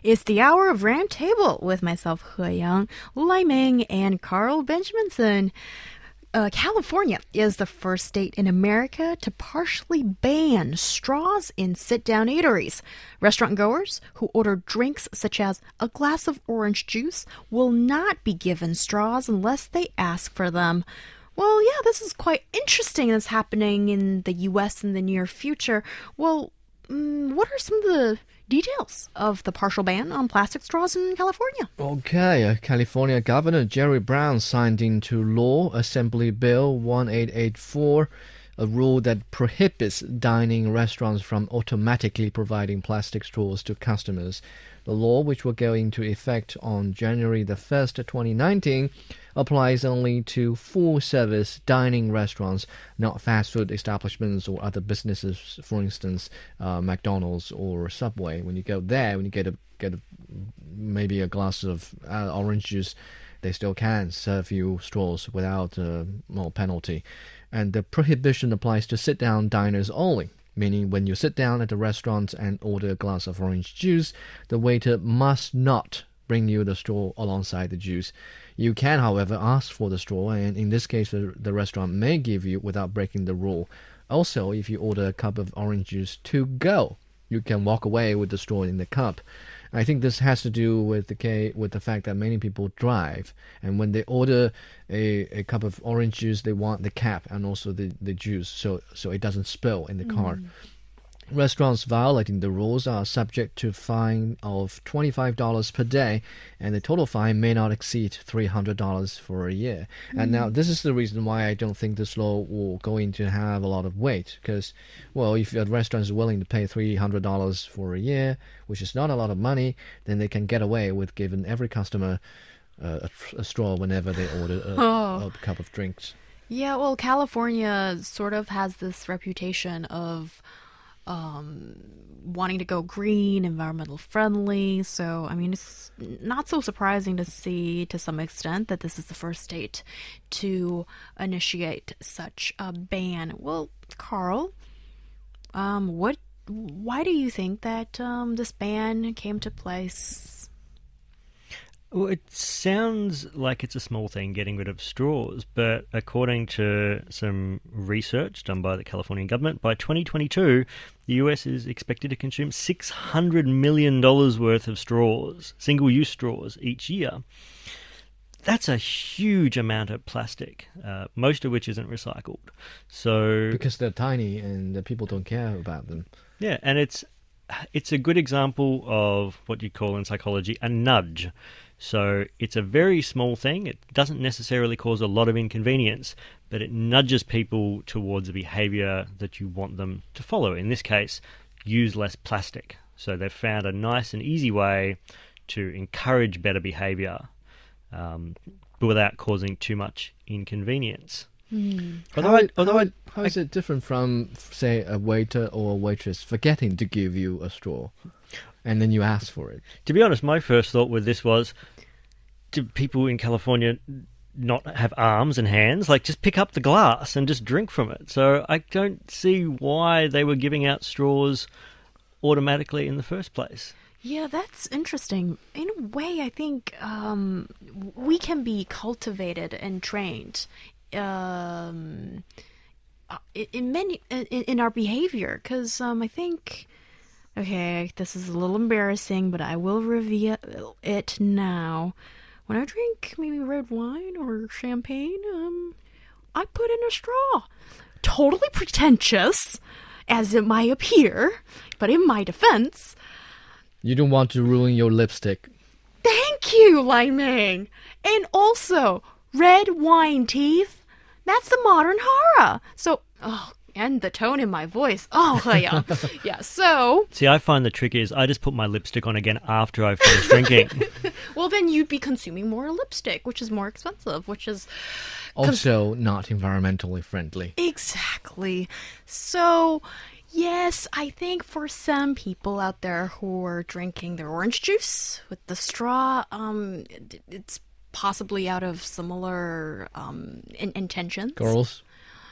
It's the hour of Round Table with myself, He Yang, Lai Ming, and Carl Benjaminson. California is the first state in America to partially ban straws in sit-down eateries. Restaurant goers who order drinks such as a glass of orange juice will not be given straws unless they ask for them. Well, yeah, this is quite interesting. It's happening in the U.S. in the near future. Well, what are some of the details of the partial ban on plastic straws in California? Okay, California Governor Jerry Brown signed into law Assembly Bill 1884, a rule that prohibits dining restaurants from automatically providing plastic straws to customers. The law, which will go into effect on January the 1st, 2019, applies only to full-service dining restaurants, not fast food establishments or other businesses, for instance, McDonald's or Subway. When you go there, when you get maybe a glass of orange juice, they still can serve you straws without penalty. And the prohibition applies to sit-down diners only, meaning when you sit down at the restaurant and order a glass of orange juice, the waiter must not bring you the straw alongside the juice. You can, however, ask for the straw, and in this case, the restaurant may give you without breaking the rule. Also, if you order a cup of orange juice to go, you can walk away with the straw in the cup. I think this has to do with the fact that many people drive, and when they order a cup of orange juice, they want the cap and also the juice, so it doesn't spill in the car. Restaurants violating the rules are subject to a fine of $25 per day, and the total fine may not exceed $300 for a year. And now this is the reason why I don't think this law will going to have a lot of weight, because, well, if a restaurant is willing to pay $300 for a year, which is not a lot of money, then they can get away with giving every customer a straw whenever they order a cup of drinks. Yeah, well, California sort of has this reputation of wanting to go green, environmental friendly. So, I mean, it's not so surprising to see, to some extent, that this is the first state to initiate such a ban. Well, Carl, why do you think that this ban came to place? Well, it sounds like it's a small thing, getting rid of straws, but according to some research done by the Californian government, by 2022, the US is expected to consume $600 million worth of straws, single-use straws, each year. That's a huge amount of plastic, most of which isn't recycled. So because they're tiny and the people don't care about them. Yeah, and it's a good example of what you call in psychology a nudge. So it's a very small thing. It doesn't necessarily cause a lot of inconvenience, but it nudges people towards a behavior that you want them to follow. In this case, use less plastic. So they've found a nice and easy way to encourage better behavior, but without causing too much inconvenience. How is it different from, say, a waiter or a waitress forgetting to give you a straw, and then you ask for it? To be honest, my first thought with this was, do people in California not have arms and hands? Like, just pick up the glass and just drink from it. So I don't see why they were giving out straws automatically in the first place. Yeah, that's interesting. In a way, I think we can be cultivated and trained in our behavior, because I think, okay, this is a little embarrassing, but I will reveal it now. When I drink maybe red wine or champagne, I put in a straw. Totally pretentious, as it might appear, but in my defense, you don't want to ruin your lipstick. Thank you, Lai Ming. And also, red wine teeth. That's the modern horror. So, and the tone in my voice. Yeah. Yeah, so... See, I find the trick is I just put my lipstick on again after I've finished drinking. Well, then you'd be consuming more lipstick, which is more expensive, which is... also not environmentally friendly. Exactly. So... yes, I think for some people out there who are drinking their orange juice with the straw, it's possibly out of similar intentions. Girls?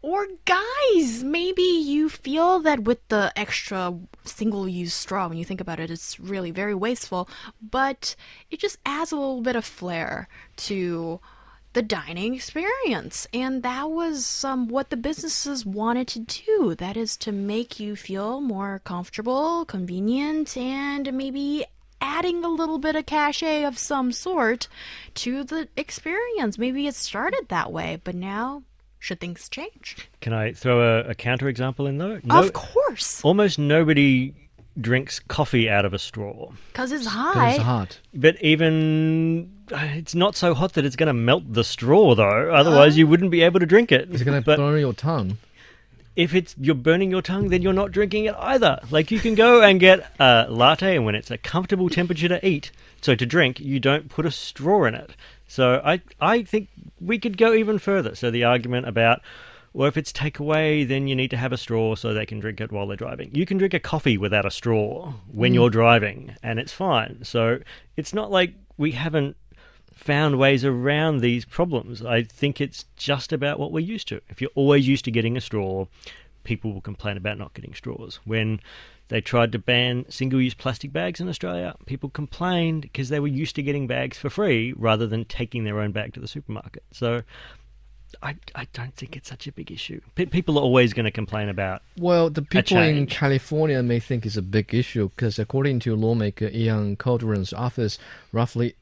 Or guys, maybe you feel that with the extra single-use straw, when you think about it, it's really very wasteful, but it just adds a little bit of flair to the dining experience. And that was what the businesses wanted to do. That is to make you feel more comfortable, convenient, and maybe adding a little bit of cachet of some sort to the experience. Maybe it started that way, but now, should things change? Can I throw a counterexample in though? Of course. Almost nobody drinks coffee out of a straw. Because it's 'Cause hot. it's hot. But even it's not so hot that it's going to melt the straw, though. Otherwise, you wouldn't be able to drink it. It's going to But burn your tongue. if you're burning your tongue, then you're not drinking it either. Like, you can go and get a latte, and when it's a comfortable temperature to drink, you don't put a straw in it. So I think we could go even further. So the argument about, well, if it's takeaway, then you need to have a straw so they can drink it while they're driving. You can drink a coffee without a straw when you're driving, and it's fine. So it's not like we haven't found ways around these problems. I think it's just about what we're used to. If you're always used to getting a straw, people will complain about not getting straws. When they tried to ban single-use plastic bags in Australia, people complained because they were used to getting bags for free rather than taking their own bag to the supermarket. So I don't think it's such a big issue. People are always going to complain about. Well, the people in change. California may think it's a big issue because according to lawmaker Ian Calderon's office, roughly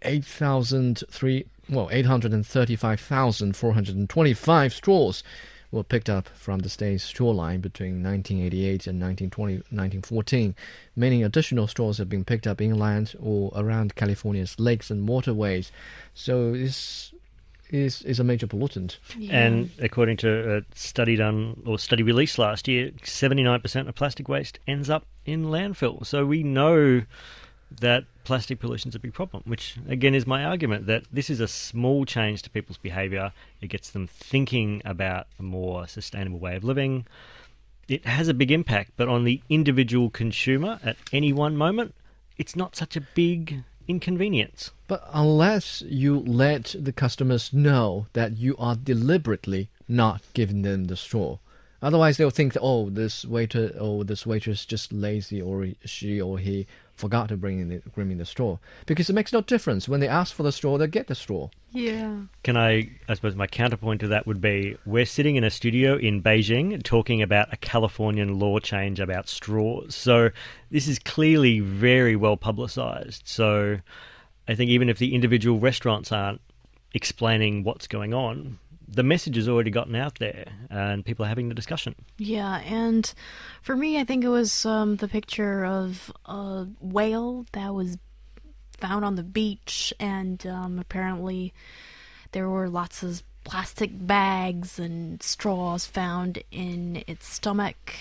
835,425 straws were picked up from the state's shoreline between 1988 and 1914. Many additional straws have been picked up inland or around California's lakes and waterways. So this is a major pollutant. Yeah. And according to a study released last year, 79% of plastic waste ends up in landfill. So we know that plastic pollution is a big problem, which again is my argument that this is a small change to people's behaviour. It gets them thinking about a more sustainable way of living. It has a big impact, but on the individual consumer at any one moment, it's not such a big inconvenience. But unless you let the customers know that you are deliberately not giving them the straw, otherwise they'll think that, oh, this waiter or this waitress just lazy, or she or he forgot to bring me the straw. Because it makes no difference. When they ask for the straw, they get the straw. Yeah. I suppose my counterpoint to that would be, we're sitting in a studio in Beijing talking about a Californian law change about straws. So this is clearly very well publicised. So I think even if the individual restaurants aren't explaining what's going on, the message has already gotten out there and people are having the discussion. Yeah, and for me, I think it was the picture of a whale that was found on the beach, and apparently there were lots of plastic bags and straws found in its stomach,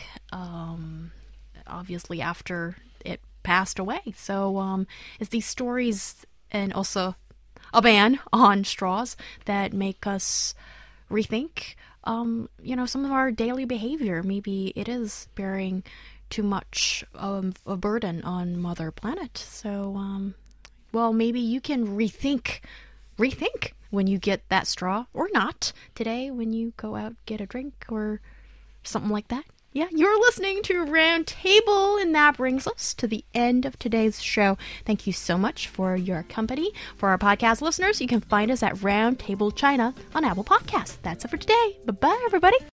obviously after it passed away. So it's these stories, and also a ban on straws, that make us rethink some of our daily behavior. Maybe it is bearing too much of a burden on Mother Planet. So well, maybe you can rethink when you get that straw, or not today when you go out get a drink or something like that. Yeah, you're listening to Roundtable, and that brings us to the end of today's show. Thank you so much for your company. For our podcast listeners, you can find us at Roundtable China on Apple Podcasts. That's it for today. Bye-bye, everybody.